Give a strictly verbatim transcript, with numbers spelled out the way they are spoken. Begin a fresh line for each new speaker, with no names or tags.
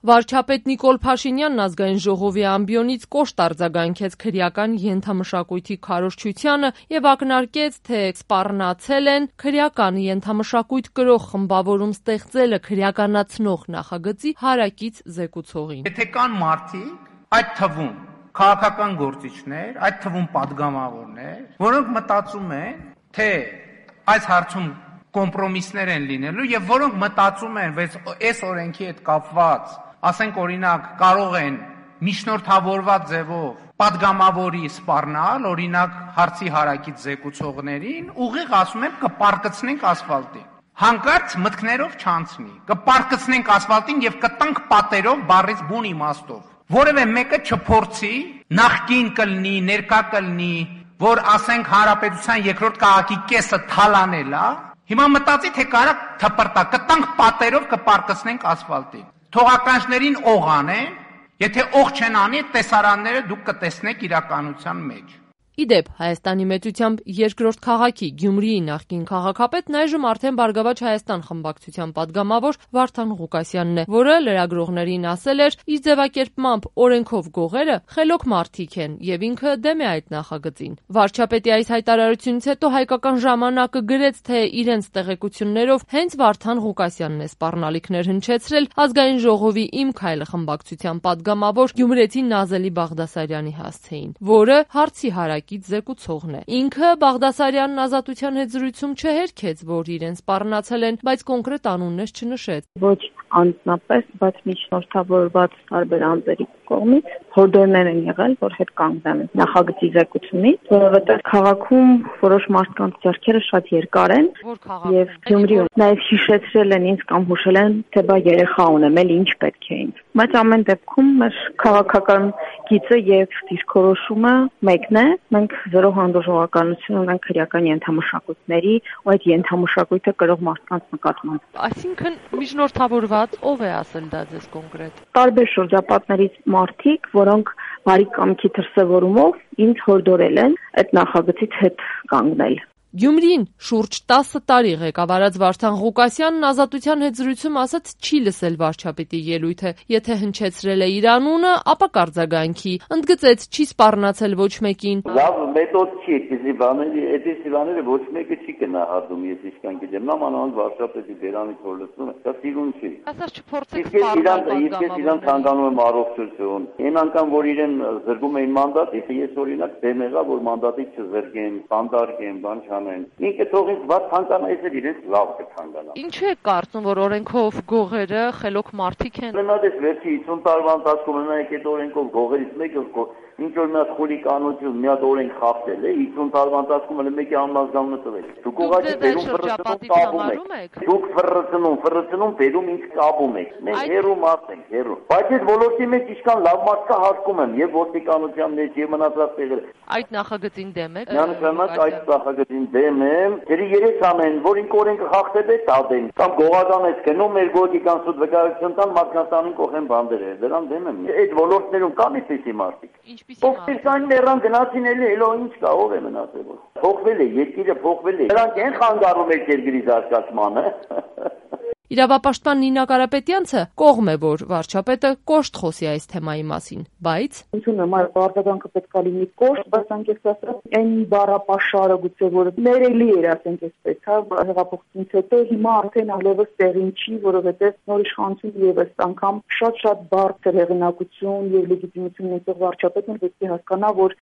Վարչապետ Նիկոլ Փաշինյանն ազգային ժողովի ամբիոնից կոշտ արձագանքեց քրեական ենթամշակույթի քարոզչությանը եւ ակնարկեց, թե սպառնացել են քրեական ենթամշակույթ կրող խմբավորում ստեղծելը քրեականացնող նախագծի հարակից զեկուցողին։
Եթե կան մարդիկ, այդ թվում քաղաքական գործիչներ, այդ թվում падգամավորներ, որոնք մտածում են, թե այս հարցում կոմպրոմիսներ են լինելու եւ որոնք մտածում են, որ այս օրենքի հետ կապված, ասենք օրինակ, կարող են միջնորդավորված ձևով падգամավորի սպառնալ, օրինակ հարցի հարակից զեկուցողներին, ուղիղ ասում եմ կպարկծնենք ասֆալտին։ Հանկարծ մտքներով չանցնի, կպարկծնենք ասֆալտին եւ կտանք պատերով բառից բուն իմաստով։ Որևէ մեկը չփորձի, նախկին կլինի, ներկա կլինի, որ ասենք հանրապետության երկրորդ քաղաքի կեսը թալանել է, հիմա մտածի, թե կարա թպրտա, կտանք պատերով կպարկծնենք ասֆալտին։ Թողականջներին օղ անեն, եթե օղ չեն անի, տեսարանները դուք կտեսնեք իրականության մեջ։
Իդեպ, Հայաստանի մեծությամբ երկրորդ քաղաքի Գյումրիի նախկին քաղաքապետն այժմ արդեն Բարգավաճ Հայաստան խմբակցության падգամավոր Վարդան Ղուկասյանն է, որը լրագրողներին ասել էր, իր ձևակերպմամբ օրենքով գողերը խելոք մարդիկ են եւ ինքը դեմ է այդ նախագծին։ Վարչապետի այս հայտարարությունից հետո Հայկական ժամանակը գրեց, թե իրենց տեղեկություններով հենց Վարդան Ղուկասյանն է սպառնալիքներ հնչեցրել ազգային ժողովի Իմ քայլը խմբակցության падգամավոր Գյումրեցի Նազելի Բաղդասարյանի հասցեին, որը հարցի հարակ զեկուցողն է։ Ինքը Բաղդասարյանն ազատության հետ զրույցում չհերքեց, որ իրեն սպառնացել են, բայց կոնկրետ անուններ չնշեց։
Ոչ անձնապես, բայց միջնորդավորված տարբեր անձերի կողմից հորդորներ են եղել, որ հետ կանգնեն նախագծի զեկուցումից, որովհետև քաղաքում որոշ մարդկանց ձեռքերը շատ երկար են եւ Գյումրիում նաեւ հիշեցրել են ինձ կամ հուշել են, թե բա երեխա ունեմ, էլ ինչ պետք է ինձ։ Բայց ամեն դեպքում մեր քաղաքական գիծը եւ դիրքորոշումը մեկն է։ Մենք զրո հանդուրժողականություն ունենք քրեական ենթամշակույթների ու այդ ենթամշակույթը կրող մարդկանց նկատմամբ։
Այսինքն միջնորդավորված ով է ասել դա ձեզ կոնկրետ։
Տարբեր շրջապատներից մարդիկ, որոնք բարի կամքի դրսևորումով ինձ հորդորել են այդ նախագծից հետ կանգնել։
Գյումրին շուրջ տասը տարի ղեկավարած Վարդան Ղուկասյանն ազատության հետ զրույցում ասաց չի լսել վարչապետի ելույթը, եթե հնչեցրել է իր անունը, ապա կարձագանքի, ընդգծեց չի սպառնացել ոչ մեկին։
Լավ մեթոդ չի, այդպիսի բաների, այդպիսի բաները ոչ մեկը չի գնահատում, ես իսկան գիտեմ, նամանավանդ վարչապետի բերանից որ լսում է, դա սիրուն չի։
Ասած չփորձեք սպառնել։
Իսկ իրան ցանկանում եմ առողջություն։ Այն անգամ որ իրեն զրկում էին մանդատ, ես օրինակ դեմ եղա, որ մանդատից չզրկեն, բանդարկեն, բան չանեն։ Ինքը թողին ված ցանկանա, ես էլ իրենց լավ կցանկանա։
Ինչու է կարծում, որ օրենքով գողերը խելոք մարդիկ են։
Մենադես վերջի հիսուն տարվա ընթացքում նայեք այդ օրենքով գողերից մեկը ինչ որ մի հատ խուլիկանություն, մի հատ օրենք խախտել է, հիսուն տարվա ընթացքում էլ մեկի անմազգանունը տվել։ Դուք ուղղակի բերում ֆռծնում եք։ Դուք ֆռծնում, ֆռծնում բերում ինձ կապում եք։ Մենք հերո մարդ ենք, հերո։ Բայց այս ոլորտի մեջ ինչքան լավ մարդ կա հաշվում եմ եւ ոստիկանության մեջ եւ մնացած տեղերը։
Այդ նախագծին դեմ եք։
Միանշանակ այդ նախագծին դեմ եմ։ Դերի երեք ամեն, որ ինք օրենքը խախտել է, տադեն։ Կամ գողադանից գնում մեր գողիկան սուտ վկայություն տան մարդկանցանին կողեն բանդեր է։ Դրան դեմ եմ։ Այդ ոլորտներում կան էսի մարդիկ։ Ովքեր ներան գնացին էլի, էլո ինչ կա, ով է մնացել։ Փոխվել է, երկիրը փոխվել է։ Նրանք են խանգարում մեր երկրի զարգացմանը։
Իրավապաշտպան Նինա Կարապետյանցը կողմ է, որ վարչապետը կոշտ խոսի այս թեմայի մասին, բայց
ընդունում եմ, այդ արձագանքը պետք է լինի կոշտ, բայց անկեղծ ասած, այն բառապաշարը գուցե որ ներելի էր, ասենք այսպես, հա, հեղափոխությունից հետո հիմա արդեն այլևս տեղին չի, որովհետև նոր իշխանություն եւս անգամ շատ-շատ բարձր հեղինակություն եւ լեգիտիմություն ունեցող վարչապետն պետք է հասկանա, որ